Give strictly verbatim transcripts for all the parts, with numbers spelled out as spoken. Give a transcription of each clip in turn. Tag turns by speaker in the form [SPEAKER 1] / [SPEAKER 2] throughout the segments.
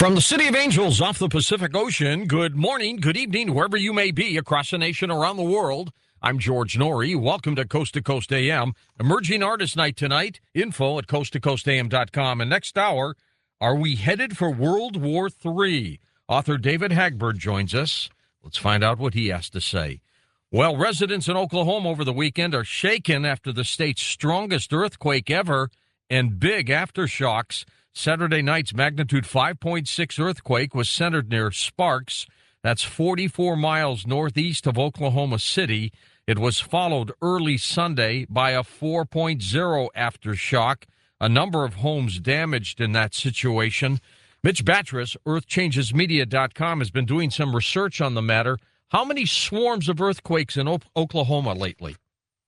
[SPEAKER 1] From the City of Angels off the Pacific Ocean, good morning, good evening, wherever you may be across the nation, around the world. I'm George Norrie. Welcome to Coast to Coast A M. Emerging Artist Night tonight. Info at coast to coast a m dot com. And next hour, are we headed for World War Three? Author David Hagbard joins us. Let's find out what he has to say. Well, residents in Oklahoma over the weekend are shaken after the state's strongest earthquake ever and big aftershocks. Saturday night's magnitude five point six earthquake was centered near Sparks. That's forty-four miles northeast of Oklahoma City. It was followed early Sunday by a four point oh aftershock. A number of homes damaged in that situation. Mitch Batris, earth changes media dot com, has been doing some research on the matter. How many swarms of earthquakes in o- Oklahoma lately?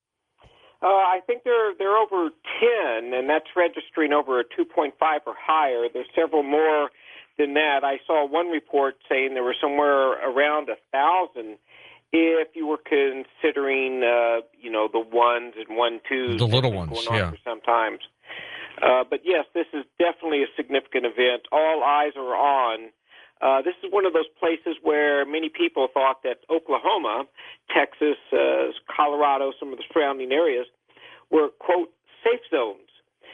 [SPEAKER 2] Uh, I think they're they're over ten, and that's registering over a two point five or higher. There's several more than that. I saw one report saying there were somewhere around a thousand if you were considering, uh, you know, the ones and one twos.
[SPEAKER 1] The little ones,
[SPEAKER 2] going on
[SPEAKER 1] yeah.
[SPEAKER 2] For sometimes. Uh, but yes, this is definitely a significant event. All eyes are on. Uh, this is one of those places where many people thought that Oklahoma, Texas, uh, Colorado, some of the surrounding areas were, quote, safe zones.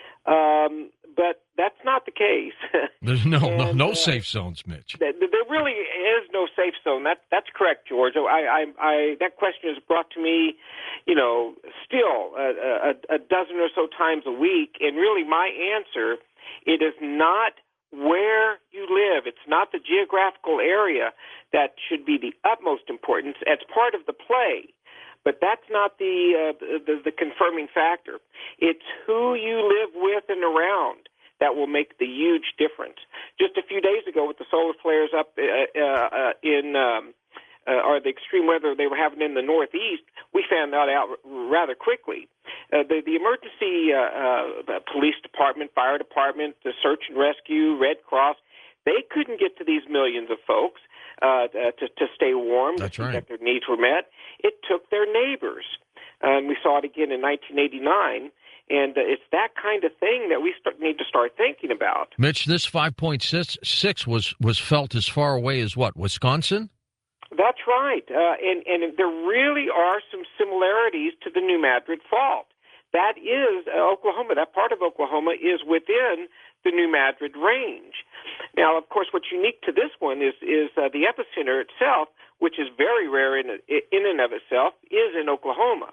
[SPEAKER 2] Um, but that's not the case.
[SPEAKER 1] There's no
[SPEAKER 2] and,
[SPEAKER 1] no, no
[SPEAKER 2] uh,
[SPEAKER 1] safe zones, Mitch.
[SPEAKER 2] There really is no safe zone. That that's correct, George. I, I, I that question is brought to me, you know, still a, a, a dozen or so times a week, and really my answer, it is not where you live. It's not the geographical area that should be the utmost importance. It's part of the play, but that's not the, uh, the the confirming factor. It's who you live with and around that will make the huge difference. Just a few days ago, with the solar flares up uh, uh, in um, uh, or the extreme weather they were having in the Northeast, we found that out rather quickly. Uh, the, the emergency uh, uh, police department, fire department, the search and rescue, Red Cross, they couldn't get to these millions of folks uh, to, to stay warm,
[SPEAKER 1] That's
[SPEAKER 2] to
[SPEAKER 1] right.
[SPEAKER 2] get their needs were met. It took their neighbors. Uh, and we saw it again in nineteen eighty-nine. And uh, it's that kind of thing that we start, need to start thinking about.
[SPEAKER 1] Mitch, this five point six was, was felt as far away as what, Wisconsin?
[SPEAKER 2] That's right. Uh, and, and there really are some similarities to the New Madrid fault. That is uh, Oklahoma. That part of Oklahoma is within the New Madrid range. Now, of course, what's unique to this one is is uh, the epicenter itself, which is very rare in in and of itself, is in Oklahoma,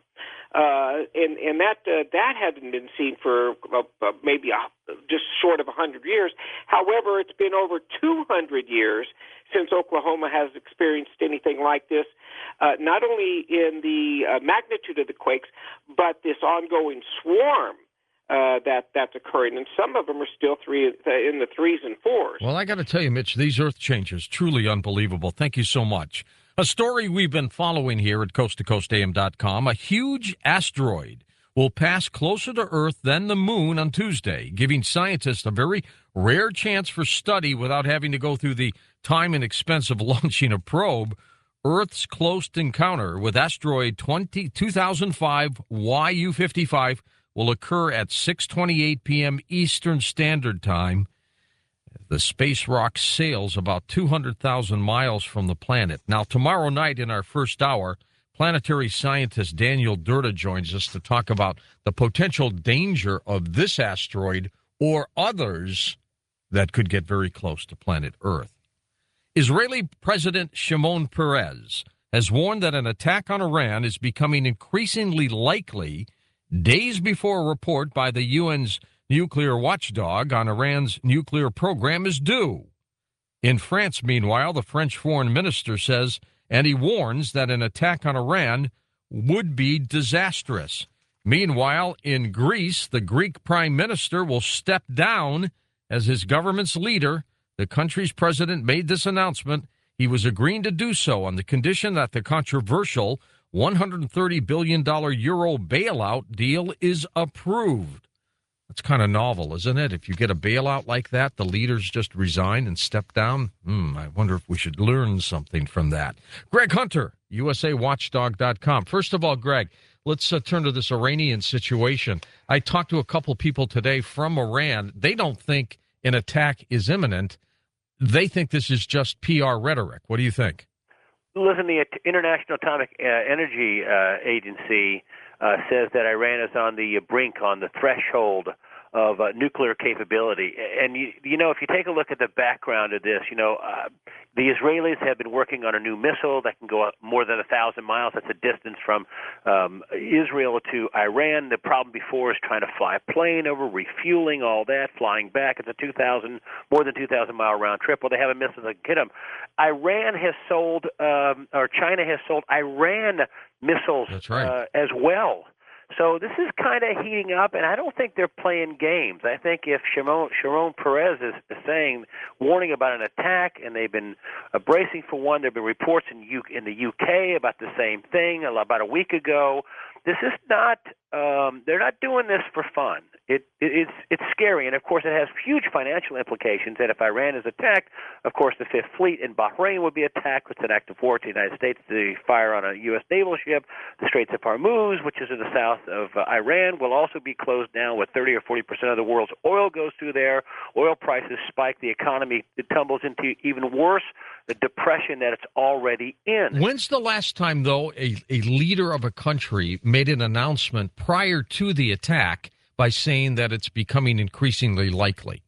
[SPEAKER 2] uh, and and that uh, that hadn't been seen for uh, uh, maybe a, just short of a hundred years. However, it's been over two hundred years since Oklahoma has experienced anything like this. Uh, not only in the uh, magnitude of the quakes, but this ongoing swarm uh, that that's occurring, and some of them are still three in the threes and fours.
[SPEAKER 1] Well, I got to tell you, Mitch, these earth changes, truly unbelievable. Thank you so much. A story we've been following here at coast to coast a m dot com, a huge asteroid will pass closer to Earth than the moon on Tuesday, giving scientists a very rare chance for study without having to go through the time and expense of launching a probe. Earth's close encounter with asteroid two thousand five Y U fifty-five will occur at six twenty-eight p.m. Eastern Standard Time. The space rock sails about two hundred thousand miles from the planet. Now, tomorrow night in our first hour, planetary scientist Daniel Durda joins us to talk about the potential danger of this asteroid or others that could get very close to planet Earth. Israeli President Shimon Peres has warned that an attack on Iran is becoming increasingly likely days before a report by the U N's nuclear watchdog on Iran's nuclear program is due. In France, meanwhile, the French foreign minister says, and he warns that an attack on Iran would be disastrous. Meanwhile, in Greece, the Greek prime minister will step down as his government's leader. The country's president made this announcement. He was agreeing to do so on the condition that the controversial one hundred thirty billion dollars euro bailout deal is approved. That's kind of novel, isn't it? If you get a bailout like that, the leaders just resign and step down. Hmm, I wonder if we should learn something from that. Greg Hunter, U S A Watchdog dot com. First of all, Greg, let's uh, turn to this Iranian situation. I talked to a couple people today from Iran. They don't think an attack is imminent. they think this is just P R rhetoric. What do you think?
[SPEAKER 3] Listen, the International Atomic uh, Energy uh, Agency uh, says that Iran is on the brink, on the threshold of uh, nuclear capability. And, you, you know, if you take a look at the background of this, you know, uh, the Israelis have been working on a new missile that can go up more than a thousand miles. That's a distance from um, Israel to Iran. The problem before is trying to fly a plane over, refueling, all that, flying back. It's a two thousand, more than two thousand mile round trip. Well, they have a missile that can hit them. Iran has sold, um, or China has sold Iran missiles
[SPEAKER 1] That's right.
[SPEAKER 3] uh, as well. So this is kind of heating up, and I don't think they're playing games. I think if Shimon, Sharon Peres is, is saying, warning about an attack, and they've been uh, bracing for one, there have been reports in, U, in the U K about the same thing about a week ago. This is not, um, they're not doing this for fun. It, it, it's, it's scary, and of course it has huge financial implications, and if Iran is attacked, of course the Fifth Fleet in Bahrain would be attacked. It's an act of war to the United States to fire on a U S naval ship. The Straits of Hormuz, which is in the south of uh, Iran, will also be closed down, with thirty or forty percent of the world's oil goes through there. Oil prices spike. The economy it tumbles into even worse, the depression that it's already in.
[SPEAKER 1] When's the last time, though, a, a leader of a country made an announcement prior to the attack by saying that it's becoming increasingly likely?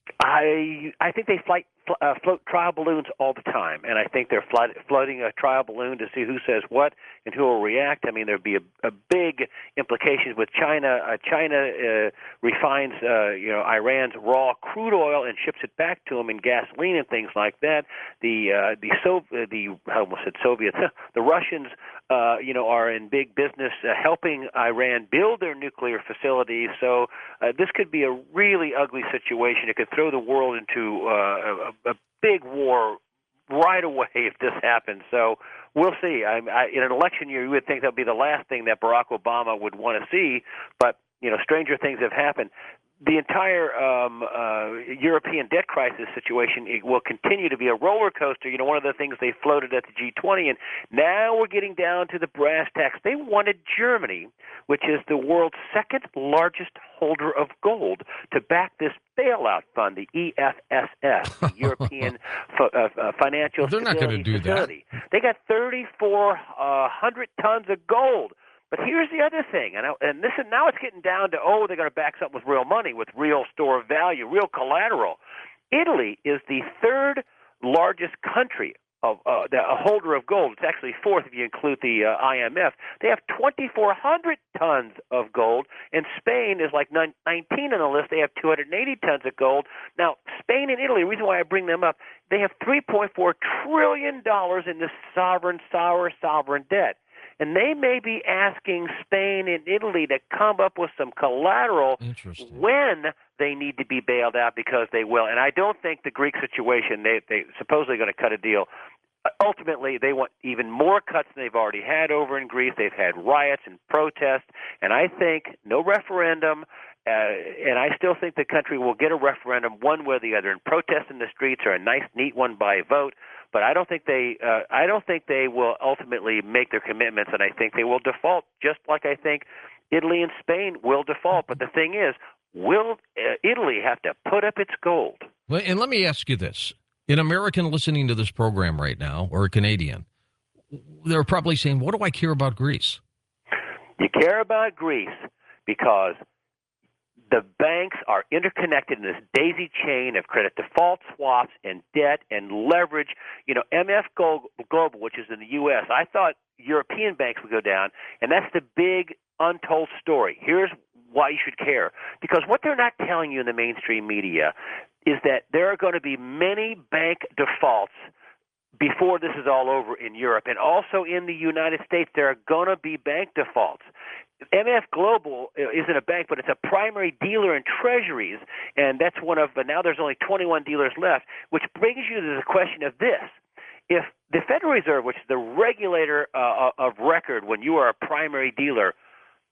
[SPEAKER 3] I I think they flight, uh, float trial balloons all the time, and I think they're flight, floating a trial balloon to see who says what and who will react. I mean, there'd be a, a big implications with China. Uh, China uh, refines, uh, you know, Iran's raw crude oil and ships it back to them in gasoline and things like that. The uh, the Sov- uh, the I almost said Soviets, the Russians, uh, you know, are in big business uh, helping Iran build their nuclear facilities. So uh, this could be a really ugly situation. It could throw the world into uh, a, a big war right away if this happens. So we'll see. I, I, in an election year, you would think that would be the last thing that Barack Obama would want to see, but, you know, stranger things have happened. The entire um, uh, European debt crisis situation, it will continue to be a roller coaster. You know, one of the things they floated at the G twenty, and now we're getting down to the brass tacks. They wanted Germany, which is the world's second largest holder of gold, to back this bailout fund, the E F S S, the European F- uh, uh, Financial
[SPEAKER 1] They're not
[SPEAKER 3] Stability
[SPEAKER 1] going to do
[SPEAKER 3] Facility.
[SPEAKER 1] that.
[SPEAKER 3] They got thirty-four hundred tons of gold. But here's the other thing, and, I, and this is, now it's getting down to, oh, they're going to back something with real money, with real store of value, real collateral. Italy is the third largest country of uh, the, a holder of gold. It's actually fourth if you include the uh, I M F. They have twenty-four hundred tons of gold, and Spain is like nineteen on the list. They have two hundred eighty tons of gold. Now, Spain and Italy, the reason why I bring them up, they have three point four trillion dollars in this sovereign, sour, sovereign debt. And they may be asking Spain and Italy to come up with some collateral when they need to be bailed out, because they will. And I don't think the Greek situation, they, they supposedly going to cut a deal. Ultimately, they want even more cuts than they've already had over in Greece. They've had riots and protests. And I think no referendum. Uh, and I still think the country will get a referendum one way or the other. And protests in the streets are a nice, neat one by vote. But I don't think they, uh, I don't think they will ultimately make their commitments, and I think they will default, just like I think Italy and Spain will default. But the thing is, will uh, Italy have to put up its gold?
[SPEAKER 1] Well, and let me ask you this: an American listening to this program right now, or a Canadian, they're probably saying, "What do I care about Greece?"
[SPEAKER 3] You care about Greece because the banks are interconnected in this daisy chain of credit default swaps and debt and leverage. You know, M F Global, which is in the U S, I thought European banks would go down, and that's the big untold story. Here's why you should care. Because what they're not telling you in the mainstream media is that there are going to be many bank defaults before this is all over in Europe. And also in the United States, there are going to be bank defaults. M F Global isn't a bank, but it's a primary dealer in treasuries, and that's one of, but now there's only twenty-one dealers left, which brings you to the question of this. If the Federal Reserve, which is the regulator uh, of record when you are a primary dealer,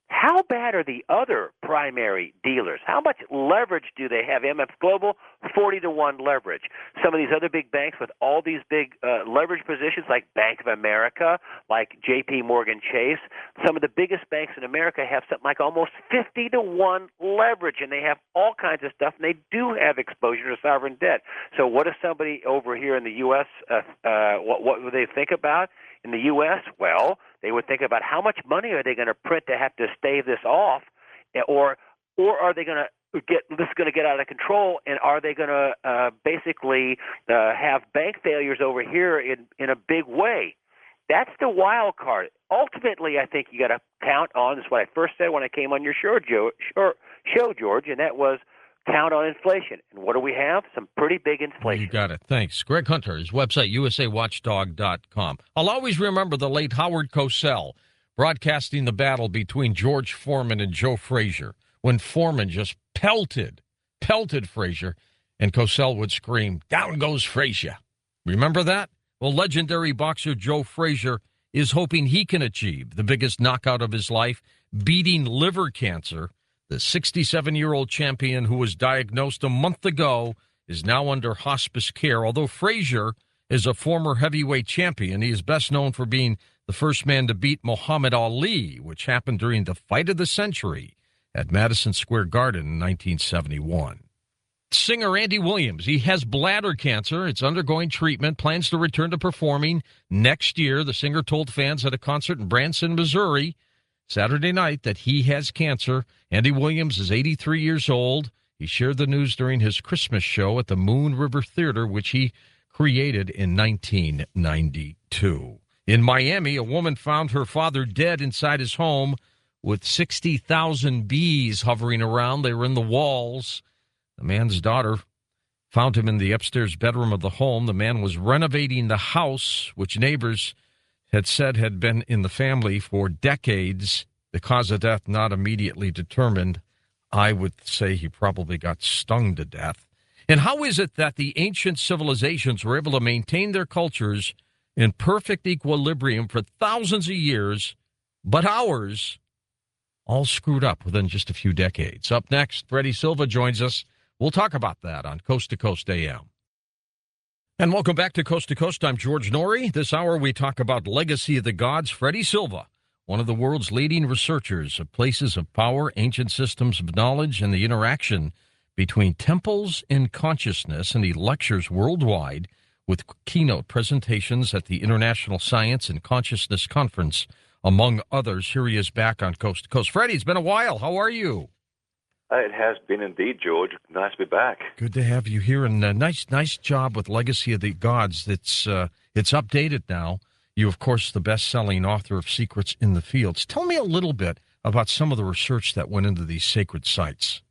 [SPEAKER 3] How bad are the other primary dealers? How much leverage do they have? M F Global, forty to one leverage. Some of these other big banks with all these big uh, leverage positions like Bank of America, like J P Morgan Chase, some of the biggest banks in America have something like almost fifty to one leverage, and they have all kinds of stuff, and they do have exposure to sovereign debt. So what if somebody over here in the U S, uh, uh, what, what would they think about? In the U S, well, they would think about how much money are they going to print to have to stave this off, or or are they going to get this is going to get out of control, and are they going to uh, basically uh, have bank failures over here in, in a big way? That's the wild card. Ultimately, I think you got to count on, this is what I first said when I came on your show, Joe, show, George, and that was count on inflation. And what do we have? Some pretty big inflation.
[SPEAKER 1] You got it. Thanks. Greg Hunter, his website, U S A watchdog dot com. I'll always remember the late Howard Cosell broadcasting the battle between George Foreman and Joe Frazier, when Foreman just pelted, pelted Frazier, and Cosell would scream, "Down goes Frazier." Remember that? Well, legendary boxer Joe Frazier is hoping he can achieve the biggest knockout of his life, beating liver cancer. The sixty-seven-year-old champion who was diagnosed a month ago is now under hospice care. Although Frazier is a former heavyweight champion, he is best known for being the first man to beat Muhammad Ali, which happened during the fight of the century at Madison Square Garden in nineteen seventy-one. Singer Andy Williams, he has bladder cancer. It's undergoing treatment, plans to return to performing next year. The singer told fans at a concert in Branson, Missouri, Saturday night that he has cancer. Andy Williams is eighty-three years old. He shared the news during his Christmas show at the Moon River Theater, which he created in nineteen ninety-two. In Miami, a woman found her father dead inside his home with sixty thousand bees hovering around. They were in the walls. The man's daughter found him in the upstairs bedroom of the home. The man was renovating the house, which neighbors had said had been in the family for decades. The cause of death not immediately determined. I would say he probably got stung to death. And how is it that the ancient civilizations were able to maintain their cultures in perfect equilibrium for thousands of years, but ours all screwed up within just a few decades? Up next, Freddie Silva joins us. We'll talk about that on Coast to Coast A M. And welcome back to Coast to Coast. I'm George Noory. This hour we talk about Legacy of the Gods. Freddie Silva, one of the world's leading researchers of places of power, ancient systems of knowledge, and the interaction between temples and consciousness, and he lectures worldwide with keynote presentations at the International Science and Consciousness Conference, among others. Here he is back on Coast to Coast. Freddie, it's been a while. How are you?
[SPEAKER 4] Uh, it has been indeed, George. Nice to be back.
[SPEAKER 1] Good to have you here, and a nice, nice job with Legacy of the Gods. It's uh, it's updated now. You, of course, the best-selling author of Secrets in the Fields. Tell me a little bit about some of the research that went into these sacred sites.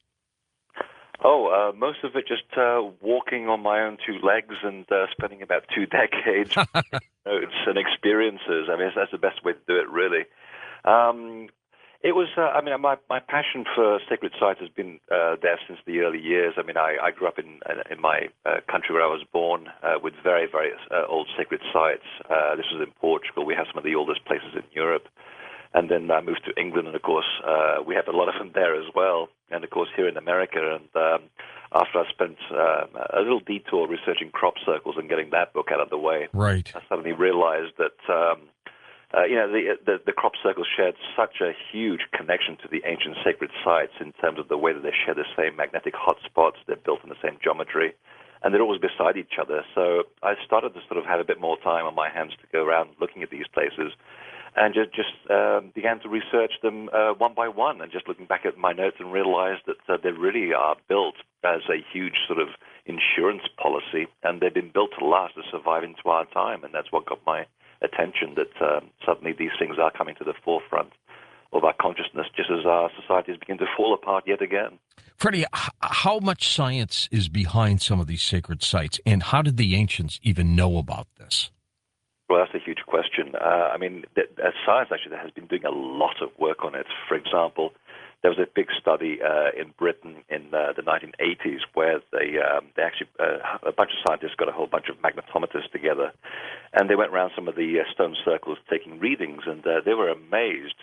[SPEAKER 4] Oh, uh, most of it just uh, walking on my own two legs and uh, spending about two decades notes and experiences. I mean, that's the best way to do it, really. Um, It was, uh, I mean, my, my passion for sacred sites has been uh, there since the early years. I mean, I, I grew up in in my uh, country where I was born uh, with very, very uh, old sacred sites. Uh, this was in Portugal. We have some of the oldest places in Europe. And then I moved to England, and, of course, uh, we have a lot of them there as well. And, of course, here in America. And um, after I spent uh, a little detour researching crop circles and getting that book out of the way,
[SPEAKER 1] right,
[SPEAKER 4] I suddenly realized that... Um, Uh, you know, the, the the crop circles shared such a huge connection to the ancient sacred sites in terms of the way that they share the same magnetic hotspots. They're built in the same geometry, and they're always beside each other. So I started to sort of have a bit more time on my hands to go around looking at these places, and just just um, began to research them uh, one by one, and just looking back at my notes and realized that uh, they really are built as a huge sort of insurance policy, and they've been built to last, to survive into our time, and that's what got my attention, that um, suddenly these things are coming to the forefront of our consciousness just as our societies begin to fall apart yet again.
[SPEAKER 1] Freddie, h- how much science is behind some of these sacred sites, and how did the ancients even know about this?
[SPEAKER 4] Well, that's a huge question. Uh, I mean, the, uh, science actually has been doing a lot of work on it. For example, there was a big study uh, in Britain in uh, the nineteen eighties where they um, they actually uh, a bunch of scientists got a whole bunch of magnetometers together, and they went around some of the uh, stone circles taking readings, and uh, they were amazed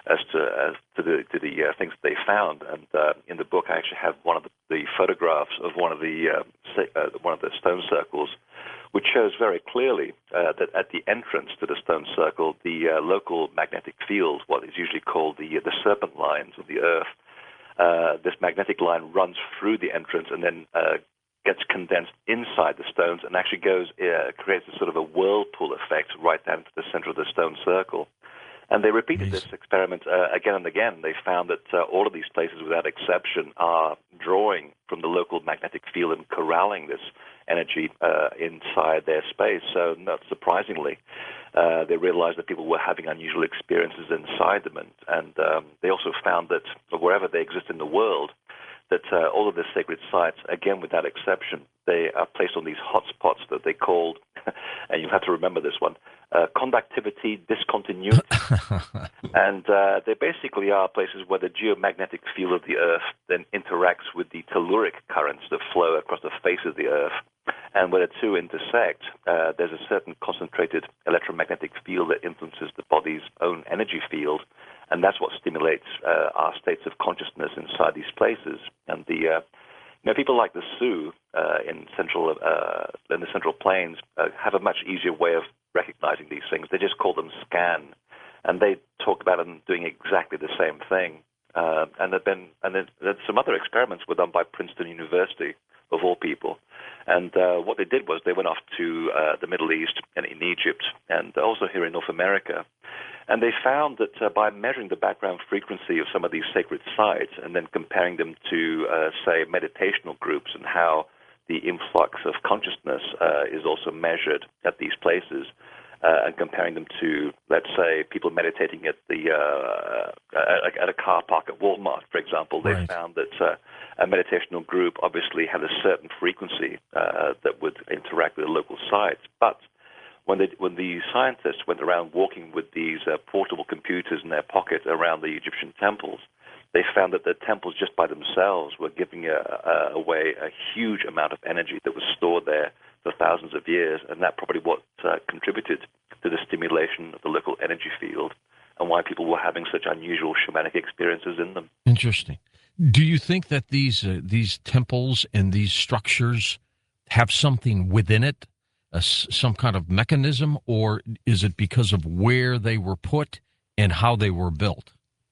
[SPEAKER 4] as to as to the to the uh, things that they found. And uh, in the book, I actually have one of the, the photographs of one of the uh, uh, one of the stone circles, which shows very clearly uh, that at the entrance to the stone circle, the uh, local magnetic field, what is usually called the the serpent lines of the Earth, uh, this magnetic line runs through the entrance and then uh, gets condensed inside the stones and actually goes uh, creates a sort of a whirlpool effect right down to the center of the stone circle. And they repeated
[SPEAKER 1] Nice.
[SPEAKER 4] this experiment uh, again and again. They found that uh, all of these places, without exception, are drawing from the local magnetic field and corralling this energy uh, inside their space. So, not surprisingly, uh, they realized that people were having unusual experiences inside them. And, and um, they also found that wherever they exist in the world, that uh, all of the sacred sites, again, without exception, they are placed on these hotspots that they called, and you have to remember this one, uh, conductivity discontinuity. And uh, they basically are places where the geomagnetic field of the Earth then interacts with the telluric currents that flow across the face of the Earth. And where the two intersect, uh, there's a certain concentrated electromagnetic field that influences the body's own energy field, and that's what stimulates uh, our states of consciousness inside these places. And the uh, you know, people like the Sioux uh, in central uh, in the Central Plains uh, have a much easier way of recognizing these things. They just call them scan, and they talk about them doing exactly the same thing. Uh, and there've been and then there's some other experiments were done by Princeton University, of all people. And uh, what they did was they went off to uh, the Middle East and in Egypt and also here in North America. And they found that uh, by measuring the background frequency of some of these sacred sites and then comparing them to, uh, say, meditational groups and how the influx of consciousness uh, is also measured at these places, uh, and comparing them to, let's say, people meditating at the uh, at a car park at Walmart, for example, they
[SPEAKER 1] Right.
[SPEAKER 4] found that uh, a meditational group obviously had a certain frequency uh, that would interact with the local sites. But when, they, when the scientists went around walking with these uh, portable computers in their pocket around the Egyptian temples, they found that the temples just by themselves were giving a, a, away a huge amount of energy that was stored there for thousands of years, and that probably what uh, contributed to the stimulation of the local energy field and why people were having such unusual shamanic experiences in them.
[SPEAKER 1] Interesting. Do you think that these uh, these temples and these structures have something within it, a s some kind of mechanism, or is it because of where they were put and how they were built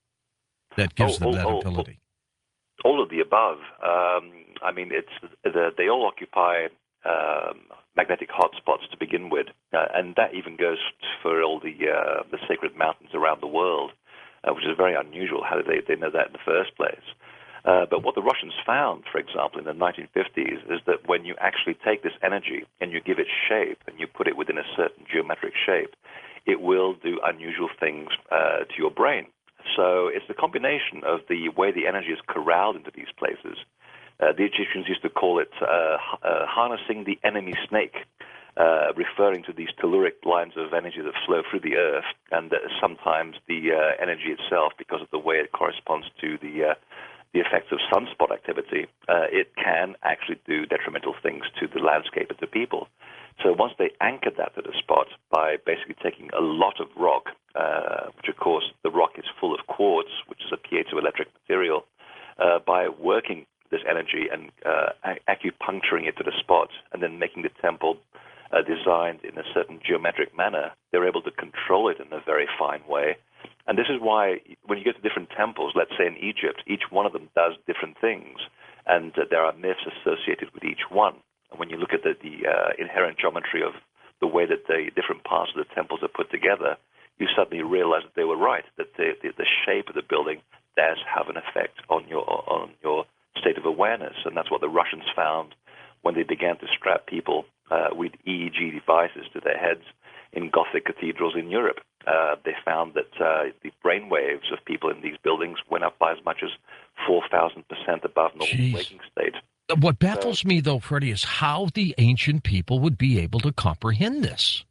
[SPEAKER 1] that gives
[SPEAKER 4] Oh,
[SPEAKER 1] them
[SPEAKER 4] oh,
[SPEAKER 1] that
[SPEAKER 4] oh,
[SPEAKER 1] ability?
[SPEAKER 4] All of the above. Um, I mean, it's the, they all occupy um, magnetic hotspots to begin with, uh, and that even goes for all the uh, the sacred mountains around the world, uh, which is very unusual. How did they, they know that in the first place? Uh, but what the Russians found, for example, in the nineteen fifties, is that when you actually take this energy and you give it shape and you put it within a certain geometric shape, it will do unusual things uh, to your brain. So it's the combination of the way the energy is corralled into these places. Uh, the Egyptians used to call it uh, uh, harnessing the enemy snake, uh, referring to these telluric lines of energy that flow through the earth, and uh, sometimes the uh, energy itself, because of the way it corresponds to the uh, the effects of sunspot activity, uh, it can actually do detrimental things to the landscape and to people. So once they anchored that to the spot by basically taking a lot of rock, uh, which of course the rock is full of quartz, which is a piezoelectric material, uh, by working this energy and uh, acupuncturing it to the spot and then making the temple uh, designed in a certain geometric manner, they're able to control it in a very fine way. And this is why when you go to different temples, let's say in Egypt, each one of them does different things, and uh, there are myths associated with each one. And when you look at the, the uh, inherent geometry of the way that the different parts of the temples are put together, you suddenly realize that they were right, that the, the, the shape of the building does have an effect on your on your state of awareness. And that's what the Russians found when they began to strap people uh, with E E G devices to their heads in Gothic cathedrals in Europe. Uh, they found that uh, the brain waves of people in these buildings went up by as much as four thousand percent above normal
[SPEAKER 1] Jeez.
[SPEAKER 4] waking state.
[SPEAKER 1] What baffles me, though, Freddie, is how the ancient people would be able to comprehend this.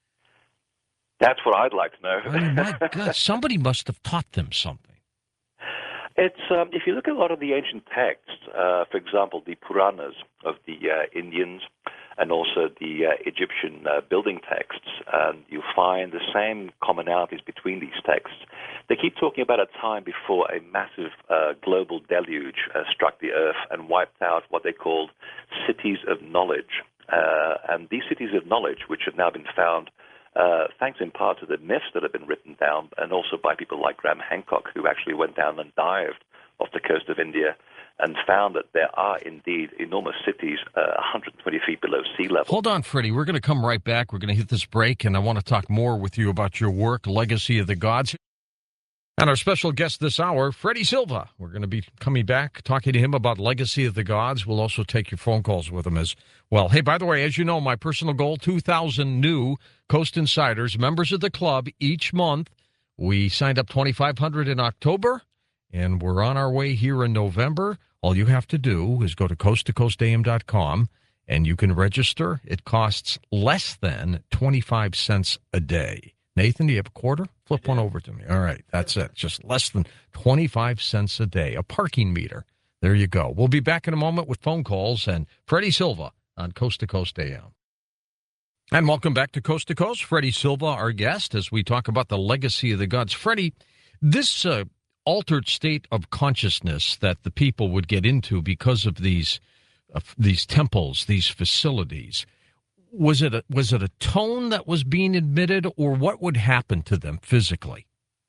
[SPEAKER 4] That's what I'd like to know.
[SPEAKER 1] I mean, my God, somebody must have taught them something.
[SPEAKER 4] It's um, if you look at a lot of the ancient texts, uh, for example, the Puranas of the uh, Indians and also the uh, Egyptian uh, building texts, um, you find the same commonalities between these texts. They keep talking about a time before a massive uh, global deluge uh, struck the earth and wiped out what they called cities of knowledge. Uh, and these cities of knowledge, which have now been found uh, thanks in part to the myths that have been written down, and also by people like Graham Hancock, who actually went down and dived off the coast of India and found that there are indeed enormous cities uh, one hundred twenty feet below sea level.
[SPEAKER 1] Hold on, Freddie. We're going to come right back. We're going to hit this break, and I want to talk more with you about your work, Legacy of the Gods. And our special guest this hour, Freddie Silva. We're going to be coming back, talking to him about Legacy of the Gods. We'll also take your phone calls with him as well. Hey, by the way, as you know, my personal goal, two thousand new Coast Insiders, members of the club each month. We signed up twenty-five hundred in October, and we're on our way here in November. All you have to do is go to coast to coast a m dot com, and you can register. It costs less than twenty-five cents a day. Nathan, do you have a quarter? Flip one over to me. All right, that's it. Just less than twenty-five cents a day. A parking meter. There you go. We'll be back in a moment with phone calls and Freddie Silva on Coast to Coast A M. And welcome back to Coast to Coast. Freddie Silva, our guest, as we talk about the Legacy of the Gods. Freddie, this uh, altered state of consciousness that the people would get into because of these uh, these temples, these facilities, Was it a, was it a tone that was being admitted, or what would happen to them physically?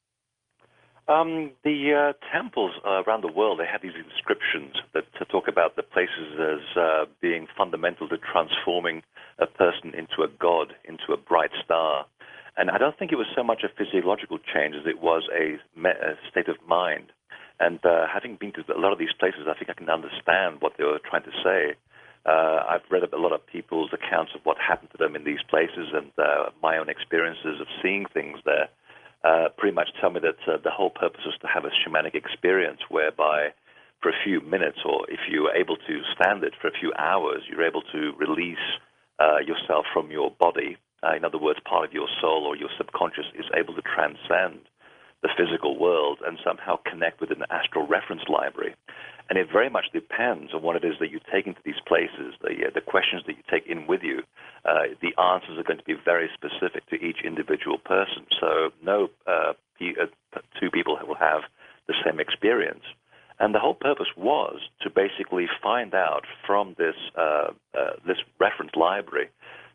[SPEAKER 4] Um, the uh, temples uh, around the world, they have these inscriptions that to talk about the places as uh, being fundamental to transforming a person into a god, into a bright star. And I don't think it was so much a physiological change as it was a, me- a state of mind. And uh, having been to a lot of these places, I think I can understand what they were trying to say. Uh, I've read a lot of people's accounts of what happened to them in these places, and uh, my own experiences of seeing things there uh, pretty much tell me that uh, the whole purpose was to have a shamanic experience whereby for a few minutes, or if you were able to stand it for a few hours, you're able to release uh, yourself from your body. Uh, in other words, part of your soul or your subconscious is able to transcend the physical world and somehow connect with an astral reference library. And it very much depends on what it is that you take into these places, the uh, the questions that you take in with you. Uh, the answers are going to be very specific to each individual person. So no uh, p- uh, two people will have the same experience. And the whole purpose was to basically find out from this uh, uh, this reference library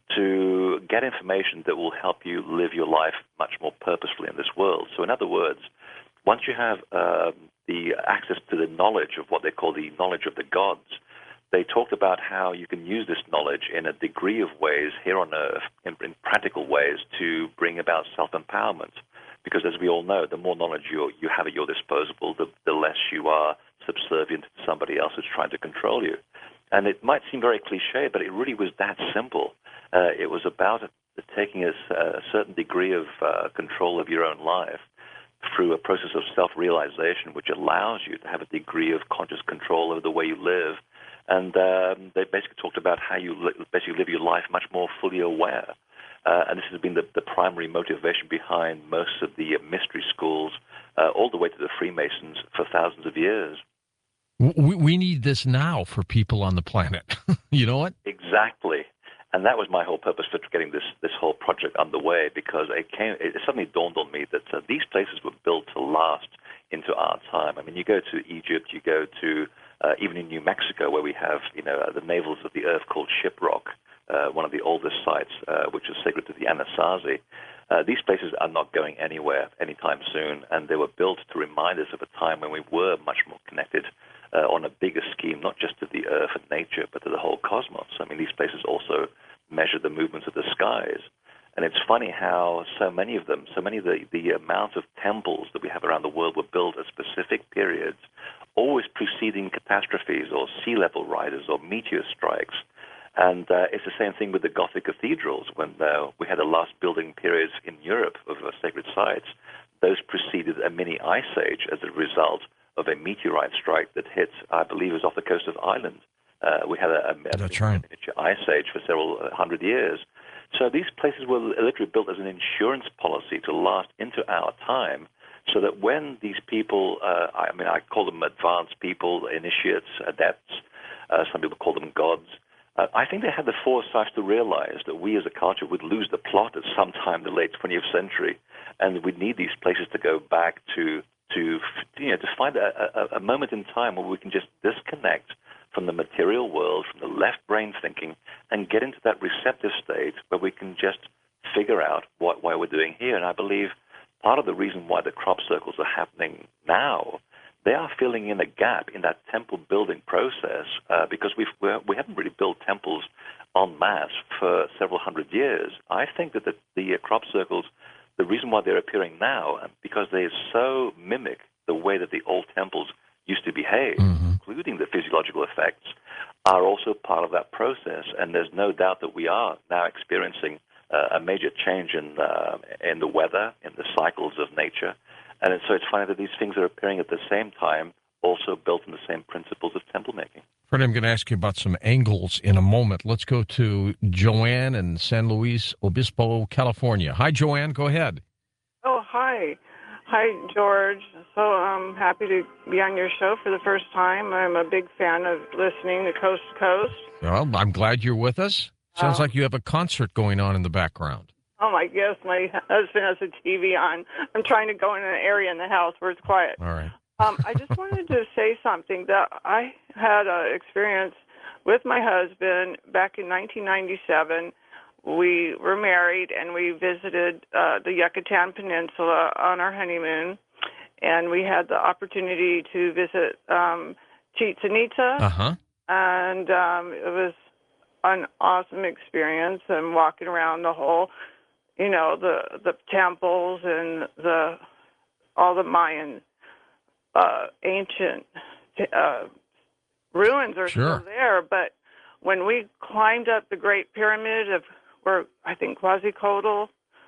[SPEAKER 4] to get information that will help you live your life much more purposefully in this world. So in other words, once you have um, the access to the knowledge of what they call the knowledge of the gods, they talked about how you can use this knowledge in a degree of ways here on Earth, in, in practical ways, to bring about self-empowerment. Because as we all know, the more knowledge you you have at your disposal, the, the less you are subservient to somebody else who's trying to control you. And it might seem very cliche, but it really was that simple. Uh, it was about a, taking a, a certain degree of uh, control of your own life through a process of self-realization, which allows you to have a degree of conscious control over the way you live. And um, they basically talked about how you li- basically live your life much more fully aware. Uh, and this has been the, the primary motivation behind most of the mystery schools, uh, all the way to the Freemasons for thousands of years.
[SPEAKER 1] We, we need this now for people on the planet. You know what?
[SPEAKER 4] Exactly. And that was my whole purpose for getting this, this whole project underway, because it came. It suddenly dawned on me that uh, these places were built to last into our time. I mean, you go to Egypt, you go to uh, even in New Mexico, where we have you know the navels of the earth called Shiprock, uh, one of the oldest sites, uh, which is sacred to the Anasazi. Uh, these places are not going anywhere anytime soon, and they were built to remind us of a time when we were much more connected uh, on a bigger scheme, not just to the earth and nature, but to the whole cosmos. I mean, these places also measure the movements of the skies. And it's funny how so many of them, so many of the, the amount of temples that we have around the world were built at specific periods, always preceding catastrophes or sea level rises or meteor strikes. And uh, it's the same thing with the Gothic cathedrals. When uh, we had the last building periods in Europe of uh, sacred sites, those preceded a mini ice age as a result of a meteorite strike that hit, I believe, it was off the coast of Ireland. Uh, we had a, a, a
[SPEAKER 1] right.
[SPEAKER 4] miniature ice age for several hundred years. So these places were literally built as an insurance policy to last into our time, so that when these people, uh, I mean, I call them advanced people, initiates, adepts, uh, some people call them gods, uh, I think they had the foresight to realize that we as a culture would lose the plot at some time in the late twentieth century, and we need these places to go back to to you know to find a, a, a moment in time where we can just disconnect from the material world, from the left brain thinking, and get into that receptive state where we can just figure out what why we're doing here. And I believe part of the reason why the crop circles are happening now, they are filling in a gap in that temple building process uh, because we've, we're, we haven't really built temples en masse for several hundred years. I think that the, the uh, crop circles, the reason why they're appearing now, because they so mimic the way that the old temples used to behave, mm-hmm. including the physiological effects, are also part of that process. And there's no doubt that we are now experiencing uh, a major change in uh, in the weather, in the cycles of nature. And so it's funny that these things are appearing at the same time, also built on the same principles of temple making.
[SPEAKER 1] Freddie, I'm going to ask you about some angles in a moment. Let's go to Joanne in San Luis Obispo, California. Hi, Joanne. Go ahead.
[SPEAKER 5] Oh, hi. Hi, George. So I'm happy to be on your show for the first time. I'm a big fan of listening to Coast to Coast.
[SPEAKER 1] Well, I'm glad you're with us. Sounds
[SPEAKER 5] Oh.
[SPEAKER 1] like you have a concert going on in the background.
[SPEAKER 5] Oh, my gosh, my husband has a T V on. I'm trying to go in an area in the house where it's quiet.
[SPEAKER 1] All right.
[SPEAKER 5] um, I just wanted to say something that I had an experience with my husband back in nineteen ninety-seven. We were married, and we visited uh, the Yucatan Peninsula on our honeymoon, and we had the opportunity to visit um, Chichen Itza,
[SPEAKER 1] Uh-huh.
[SPEAKER 5] and um, it was an awesome experience. And walking around the whole, you know, the the temples and the all the Mayan uh, ancient uh, ruins are
[SPEAKER 1] Sure.
[SPEAKER 5] still there. But when we climbed up the Great Pyramid of where I think Quetzalcoatl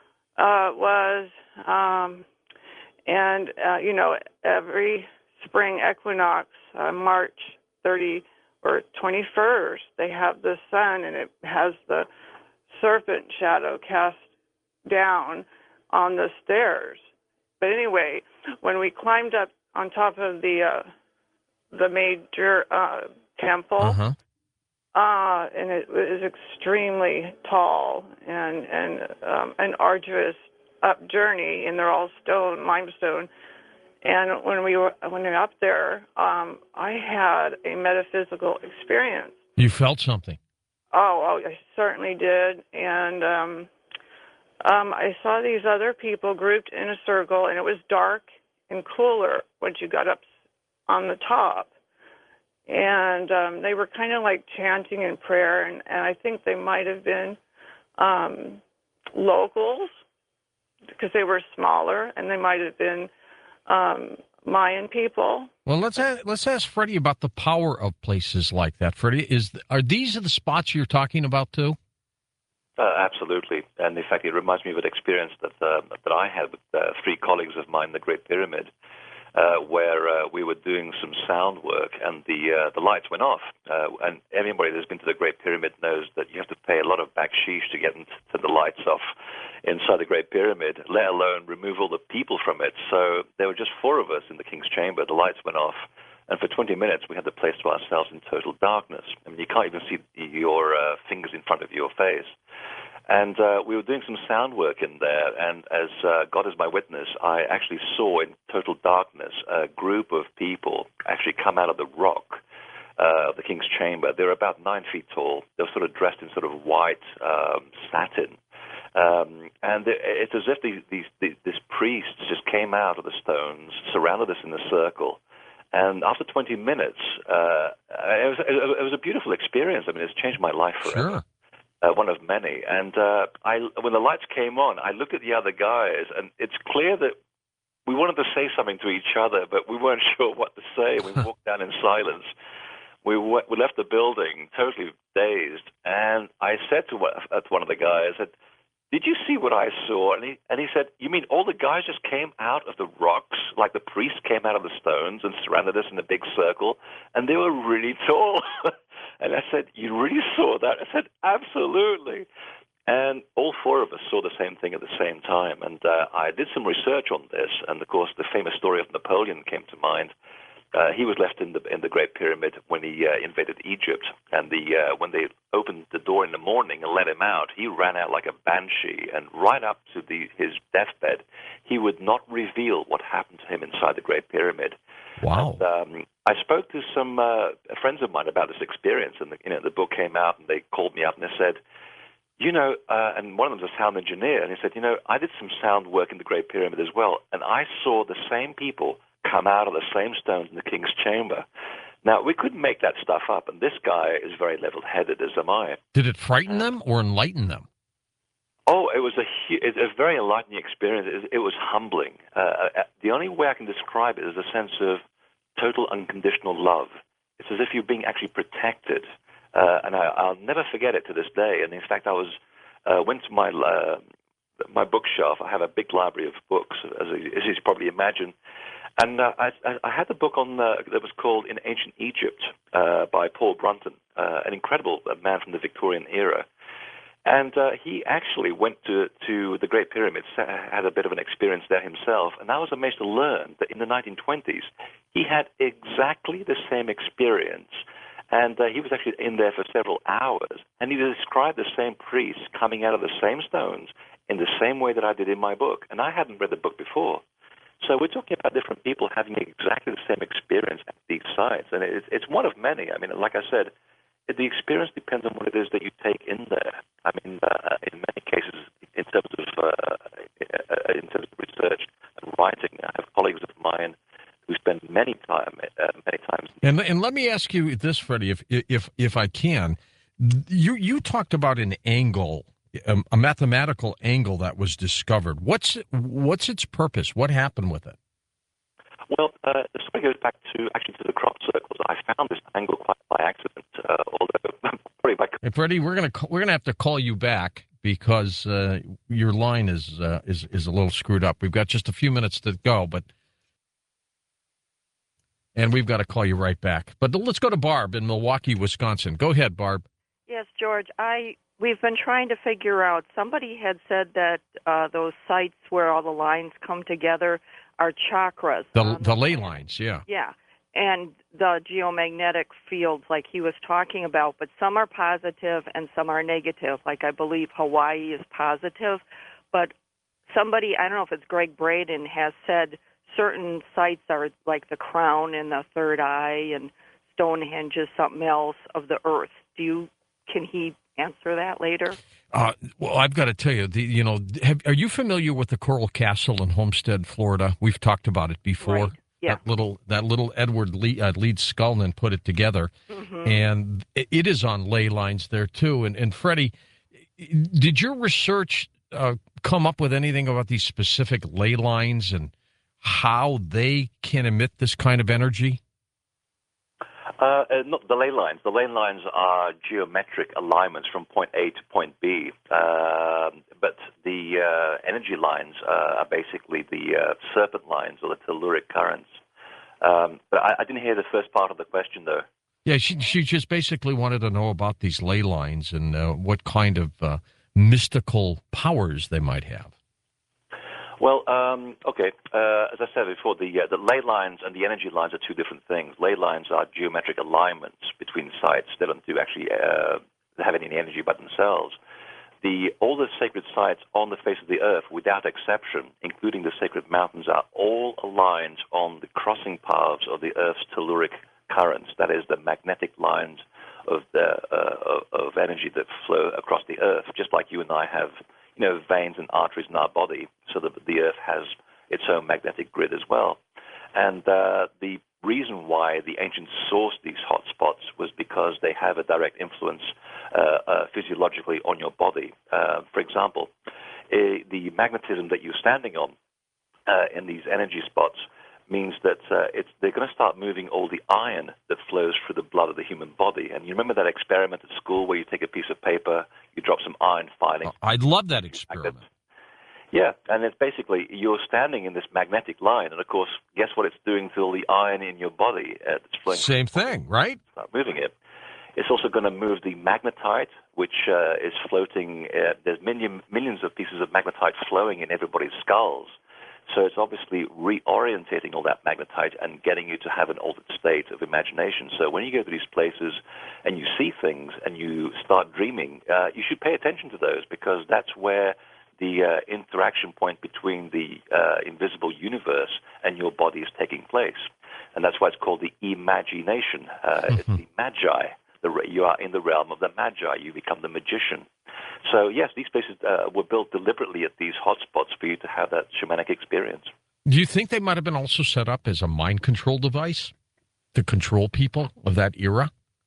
[SPEAKER 5] uh, was, um, and uh, you know, every spring equinox, uh, March thirtieth or twenty-first, they have the sun, and it has the serpent shadow cast down on the stairs. But anyway, when we climbed up on top of the uh, the major uh, temple,
[SPEAKER 1] Uh-huh.
[SPEAKER 5] uh, and it was extremely tall and and um, an arduous up journey, and they're all stone, limestone. And when we were when we were up there, um, I had a metaphysical experience.
[SPEAKER 1] You felt something.
[SPEAKER 5] Oh, oh, I certainly did. And um, um, I saw these other people grouped in a circle, and it was dark and cooler once you got up on the top. And um, they were kind of like chanting in prayer, and, and I think they might have been um, locals because they were smaller, and they might have been um, Mayan people.
[SPEAKER 1] Well, let's ask, let's ask Freddie about the power of places like that. Freddie, is are these the spots you're talking about too?
[SPEAKER 4] Uh, absolutely, and in fact, it reminds me of an experience that uh, that I had with uh, three colleagues of mine, in the Great Pyramid, uh, where uh, we were doing some sound work, and the uh, the lights went off. Uh, and anybody that's been to the Great Pyramid knows that you have to pay a lot of backsheesh to get into the lights off inside the Great Pyramid, let alone remove all the people from it. So there were just four of us in the King's Chamber. The lights went off, and for twenty minutes we had the place to ourselves in total darkness. I mean, you can't even see your uh, fingers in front of your face. And uh, we were doing some sound work in there, and as uh, God is my witness, I actually saw in total darkness a group of people actually come out of the rock uh, of the King's Chamber. They were about nine feet tall. They were sort of dressed in sort of white um, satin. Um, and it's as if these, these, these, this priest just came out of the stones, surrounded us in a circle. And after twenty minutes, uh, it, was, it was a beautiful experience. I mean, it's changed my life forever.
[SPEAKER 1] Sure.
[SPEAKER 4] Uh, one of many. And uh, I, when the lights came on, I looked at the other guys, and it's clear that we wanted to say something to each other, but we weren't sure what to say. We walked down in silence. We, w- we left the building totally dazed, and I said to one, uh, to one of the guys, I said, "Did you see what I saw?" And he, and he said, "You mean all the guys just came out of the rocks, like the priest came out of the stones and surrounded us in a big circle, and they were really tall?" And I said, "You really saw that?" I said, "Absolutely." And all four of us saw the same thing at the same time. And uh, I did some research on this, and of course the famous story of Napoleon came to mind. Uh, he was left in the in the Great Pyramid when he uh, invaded Egypt, and the uh, when they opened the door in the morning and let him out, he ran out like a banshee, and right up to the his deathbed, he would not reveal what happened to him inside the Great Pyramid.
[SPEAKER 1] Wow.
[SPEAKER 4] And, um, I spoke to some uh, friends of mine about this experience, and the, you know the book came out, and they called me up and they said, you know, uh, and one of them was a sound engineer, and he said, you know, I did some sound work in the Great Pyramid as well, and I saw the same people come out of the same stones in the King's Chamber. Now, we couldn't make that stuff up, and this guy is very level-headed, as am I.
[SPEAKER 1] Did it frighten them or enlighten them?
[SPEAKER 4] Oh, it was a, it was a very enlightening experience. It, it was humbling. Uh, the only way I can describe it is a sense of total unconditional love. It's as if you're being actually protected. Uh, and I, I'll never forget it to this day. And in fact, I was uh, went to my uh, my bookshelf. I have a big library of books, as, as you probably imagine. And uh, I, I had the book on uh, that was called In Ancient Egypt uh, by Paul Brunton, uh, an incredible man from the Victorian era. And uh, he actually went to, to the Great Pyramids, had a bit of an experience there himself, and I was amazed to learn that in the nineteen twenties, he had exactly the same experience. And uh, he was actually in there for several hours, and he described the same priests coming out of the same stones in the same way that I did in my book. And I hadn't read the book before. So we're talking about different people having exactly the same experience at these sites. And it's, it's one of many. I mean, like I said, the experience depends on what it is that you take in there. I mean, uh, in many cases, in terms of uh, in terms of research and writing, I have colleagues of mine who spend many time, uh, many times.
[SPEAKER 1] And and let me ask you this, Freddie, if if if I can, you you talked about an angle, a, a mathematical angle that was discovered. What's what's its purpose? What happened with it?
[SPEAKER 4] Well, uh, the story goes back to actually to the crop circles. I found this angle quite by accident, uh, although probably by.
[SPEAKER 1] Hey, Freddie, we're gonna we're gonna have to call you back because uh, your line is uh, is is a little screwed up. We've got just a few minutes to go, but and we've got to call you right back. But let's go to Barb in Milwaukee, Wisconsin. Go ahead, Barb.
[SPEAKER 6] Yes, George. I we've been trying to figure out. Somebody had said that uh, those sites where all the lines come together are chakras.
[SPEAKER 1] The the ley lines, yeah.
[SPEAKER 6] Yeah, and the geomagnetic fields like he was talking about, but some are positive and some are negative. Like I believe Hawaii is positive, but somebody, I don't know if it's Greg Braden, has said certain sites are like the crown and the third eye, and Stonehenge is something else of the earth. Do you, can he answer that later?
[SPEAKER 1] Uh, well, I've got to tell you, the, you know, have, are you familiar with the Coral Castle in Homestead, Florida? We've talked about it before.
[SPEAKER 6] Right. Yeah.
[SPEAKER 1] That little, that little Edward Lee, uh, Leeds Scullin put it together, mm-hmm. and it, it is on ley lines there too. And, and Freddie, did your research uh, come up with anything about these specific ley lines and how they can emit this kind of energy?
[SPEAKER 4] Uh, uh, not the ley lines. The ley lines are geometric alignments from point A to point B. Uh, but the uh, energy lines uh, are basically the uh, serpent lines or the telluric currents. Um, but I, I didn't hear the first part of the question, though.
[SPEAKER 1] Yeah, she she just basically wanted to know about these ley lines and uh, what kind of uh, mystical powers they might have.
[SPEAKER 4] Well, um, okay. Uh, as I said before, the uh, the ley lines and the energy lines are two different things. Ley lines are geometric alignments between sites. They don't do actually uh, have any energy by themselves. The all the sacred sites on the face of the earth, without exception, including the sacred mountains, are all aligned on the crossing paths of the earth's telluric currents. That is, the magnetic lines of the uh, of energy that flow across the earth, just like you and I have, you know, veins and arteries in our body, so that the Earth has its own magnetic grid as well. And uh, the reason why the ancients sourced these hot spots was because they have a direct influence uh, uh, physiologically on your body. Uh, for example, uh, the magnetism that you're standing on uh, in these energy spots means that uh, it's, they're going to start moving all the iron that flows through the blood of the human body. And you remember that experiment at school where you take a piece of paper, you drop some iron filings?
[SPEAKER 1] I love that experiment.
[SPEAKER 4] Yeah, and it's basically you're standing in this magnetic line, and of course, guess what it's doing to all the iron in your body? Uh, it's flowing.
[SPEAKER 1] Same thing, right?
[SPEAKER 4] Start moving it. It's also going to move the magnetite, which uh, is floating. Uh, there's million, millions of pieces of magnetite flowing in everybody's skulls. So it's obviously reorientating all that magnetite and getting you to have an altered state of imagination. So when you go to these places and you see things and you start dreaming, uh, you should pay attention to those, because that's where the uh, interaction point between the uh, invisible universe and your body is taking place. And that's why it's called the imagination. Uh, mm-hmm. It's the magi. The, you are in the realm of the magi. You become the magician. So, yes, these places uh, were built deliberately at these hotspots for you to have that shamanic experience.
[SPEAKER 1] Do you think they might have been also set up as a mind control device to control people of that era?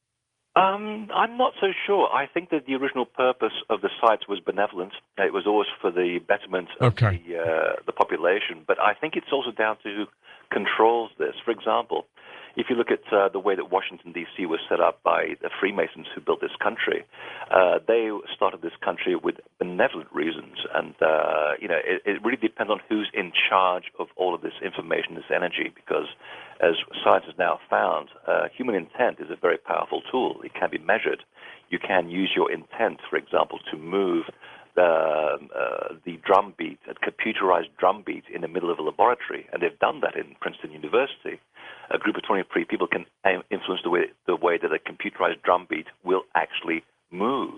[SPEAKER 4] Um, I'm not so sure. I think that the original purpose of the sites was benevolent. It was always for the betterment of
[SPEAKER 1] okay.
[SPEAKER 4] the, uh, the population. But I think it's also down to who controls this. For example, if you look at uh, the way that Washington, D C was set up by the Freemasons who built this country, uh, they started this country with benevolent reasons. And, uh, you know, it, it really depends on who's in charge of all of this information, this energy, because as science has now found, uh, human intent is a very powerful tool. It can be measured. You can use your intent, for example, to move the, uh, the drum beat, a computerized drum beat in the middle of a laboratory, and they've done that in Princeton University. A group of twenty-three people can influence the way, the way that a computerized drum beat will actually move.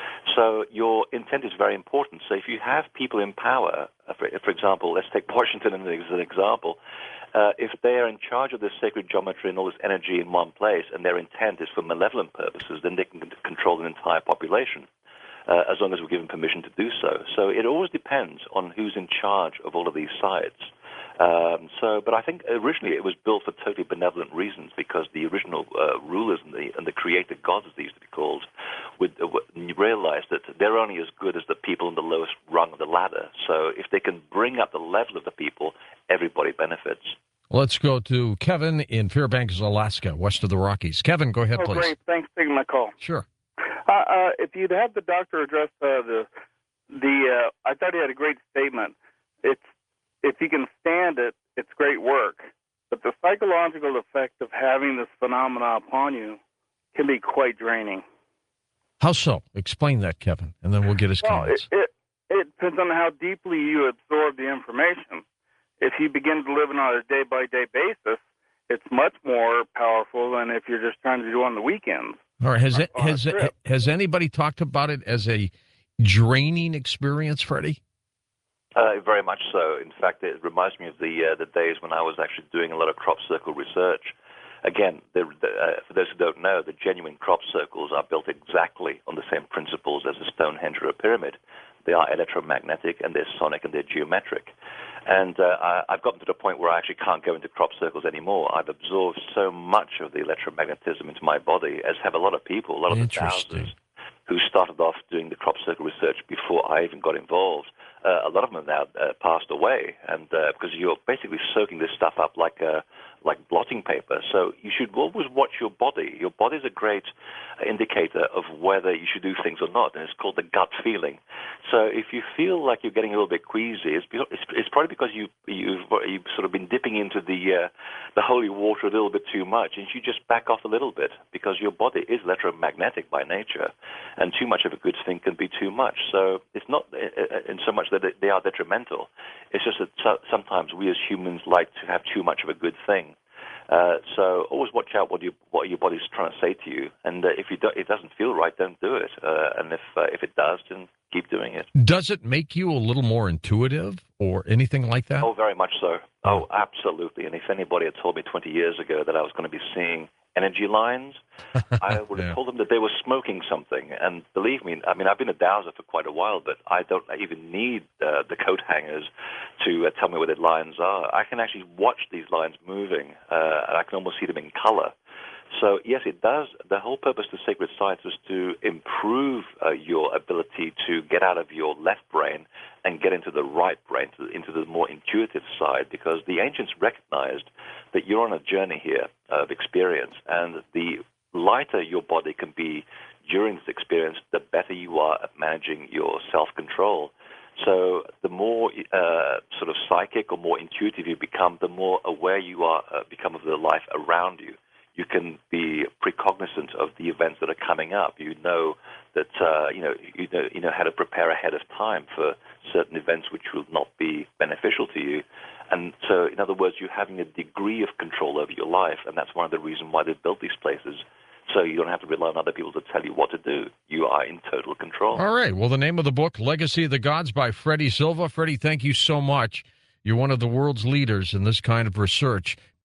[SPEAKER 4] So your intent is very important. So if you have people in power, uh, for, for example, let's take Washington as an example, uh, if they are in charge of this sacred geometry and all this energy in one place, and their intent is for malevolent purposes, then they can control an entire population. Uh, as long as we're given permission to do so. So it always depends on who's in charge of all of these sites. Um, so, but I think originally it was built for totally benevolent reasons, because the original uh, rulers and the, and the creator gods, as they used to be called, would, uh, would realize that they're only as good as the people in the lowest rung of the ladder. So if they can bring up the level of the people, everybody benefits.
[SPEAKER 1] Let's go to Kevin in Fairbanks, Alaska, west of the Rockies. Kevin, go ahead,
[SPEAKER 7] oh,
[SPEAKER 1] please.
[SPEAKER 7] Great. Thanks for taking my call.
[SPEAKER 1] Sure.
[SPEAKER 7] Uh, uh, if you'd have the doctor address uh, the the, uh, I thought he had a great statement. It's if he can stand it, it's great work. But the psychological effect of having this phenomena upon you can be quite draining.
[SPEAKER 1] How so? Explain that, Kevin, and then we'll get his
[SPEAKER 7] well,
[SPEAKER 1] comments.
[SPEAKER 7] It, it it depends on how deeply you absorb the information. If you begin to live it on a day by day basis, it's much more powerful than if you're just trying to do it on the weekends.
[SPEAKER 1] All right. Has it, has it, has anybody talked about it as a draining experience, Freddie?
[SPEAKER 4] Uh, very much so. In fact, it reminds me of the uh, the days when I was actually doing a lot of crop circle research. Again, the, the, uh, for those who don't know, the genuine crop circles are built exactly on the same principles as a Stonehenge or a pyramid. They are electromagnetic, and they're sonic, and they're geometric. And uh, I, I've gotten to the point where I actually can't go into crop circles anymore. I've absorbed so much of the electromagnetism into my body, as have a lot of people, a lot of the thousands who started off doing the crop circle research before I even got involved. Uh, a lot of them have now uh, passed away, and uh, because you're basically soaking this stuff up like a like blotting paper. So you should always watch your body. Your body is a great indicator of whether you should do things or not, and it's called the gut feeling. So if you feel like you're getting a little bit queasy, it's, it's, it's probably because you, you've, you've sort of been dipping into the uh, the holy water a little bit too much, and you just back off a little bit, because your body is electromagnetic by nature, and too much of a good thing can be too much. So it's not in so much that they are detrimental. It's just that sometimes we as humans like to have too much of a good thing. Uh, so always watch out what you what your body's trying to say to you, and uh, if you do, it doesn't feel right, don't do it. Uh, and if uh, if it does, then keep doing it.
[SPEAKER 1] Does it make you a little more intuitive or anything like that?
[SPEAKER 4] Oh, very much so. Oh, absolutely. And if anybody had told me twenty years ago that I was going to be seeing energy lines, I would have yeah. told them that they were smoking something. And believe me, I mean, I've been a dowser for quite a while, but I don't even need uh, the coat hangers to uh, tell me where the lines are. I can actually watch these lines moving, uh, and I can almost see them in color. So, yes, it does. The whole purpose of sacred science is to improve uh, your ability to get out of your left brain and get into the right brain, to, into the more intuitive side, because the ancients recognized that you're on a journey here of experience, and the lighter your body can be during this experience, the better you are at managing your self-control. So the more uh, sort of psychic or more intuitive you become, the more aware you are uh, become of the life around you. You can be precognizant of the events that are coming up. You know that uh, you know you know you know how to prepare ahead of time for certain events which will not be beneficial to you. And so, in other words, you're having a degree of control over your life, and that's one of the reasons why they built these places. So you don't have to rely on other people to tell you what to do. You are in total control.
[SPEAKER 1] All right. Well, the name of the book, Legacy of the Gods by Freddie Silva. Freddie, thank you so much. You're one of the world's leaders in this kind of research.